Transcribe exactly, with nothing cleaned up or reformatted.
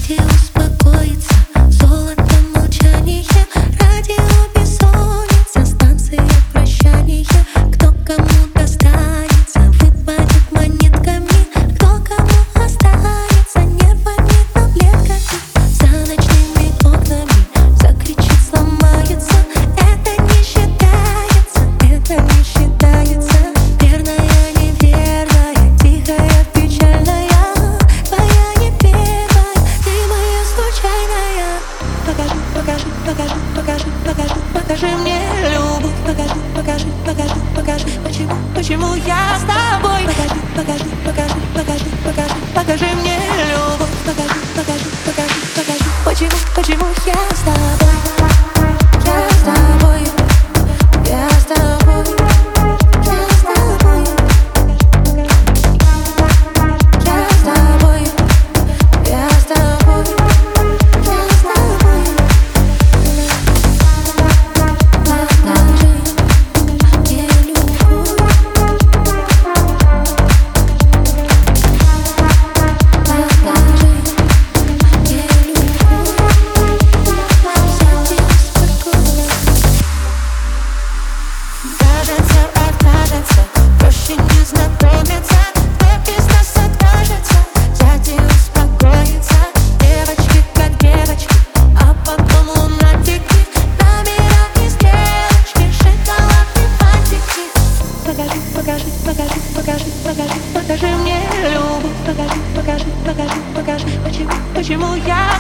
Ради успокоиться, золото молчание. Радио бессонница, станция прощания. Кто кому достанется, выпадет монетками. Кто кому останется, нервами, таблетками. За ночными окнами закричит, сломается. Это не считается, это не считается. Верная, неверная, тихая, печальная. Твоя не первая, ты моя случайная. Покажи, покажи, покажи, покажи, покажи, покажи мне любовь. Покажи, покажи, покажи, покажи, почему, почему я с тобой. Покажи, покажи, покажи, покажи, покажи, покажи мне любовь. Покажи, покажи, покажи, покажи, почему, почему я с тобой. Я с тобой, я с тобой, я с тобой, я с тобой, я с тобой, я с тобой. Покажи, покажи, покажи, покажи, покажи, покажи мне любовь. Покажи, покажи, покажи, покажи, почему, почему я